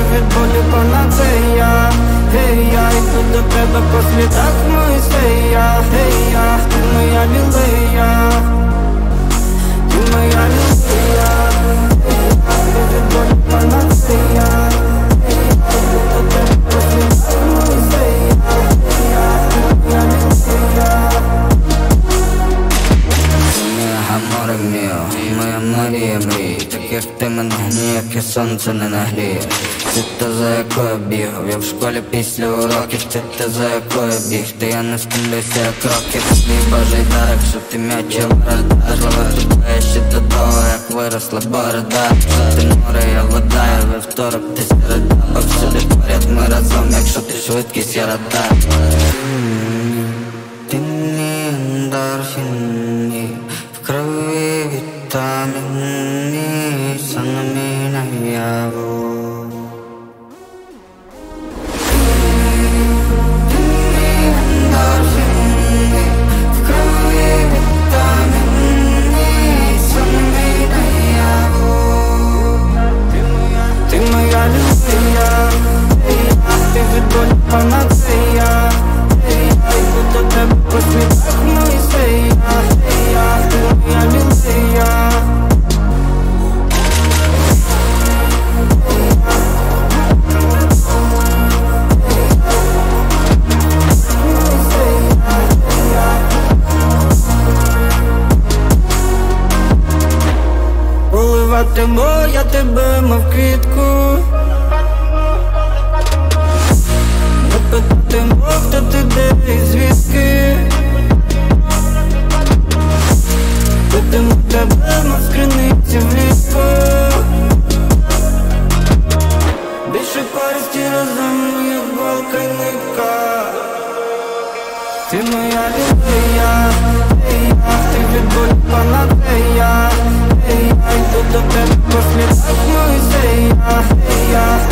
від болю панацея. Гей, я йду до тебе по слідах Мойсея. Гей, я, ти моя лілея, ти моя лілея. Ти від болю панацея. Гей, я йду до тебе по слідах Мойсея. Гей, я, ти моя лілея. Море міо, моя Марія мрій, таких ти мене ніяке сонце не нагріє. Ти та за якою бігав, я в школі після уроків. Ти та за якою бігти, я не стомлюся як років. Свій божий дар, якщо ти м'яча борода. Зловив тебе ще до того, як виросла борода. Що ти море, я вода, я вівторок, ти середа. Повсюди поряд ми разом, якщо ти швидкість, я радар. Ти мені ендорфіни, в крові вітаміни, сон мій наяву. Ти моя лілея, ти від болю панацея. Я йду до тебе по слідах Мойсея. Ти моя лілея. Поливатиму я тебе, мов квітку. Не питатиму, хто ти, де і звідки. Питиму тебе, мов з криниці влітку. Більше користі разом, як голка й нитка. Ти моя лілея, ти від болю панацея. Я йду до тебе по слідах Мойсея.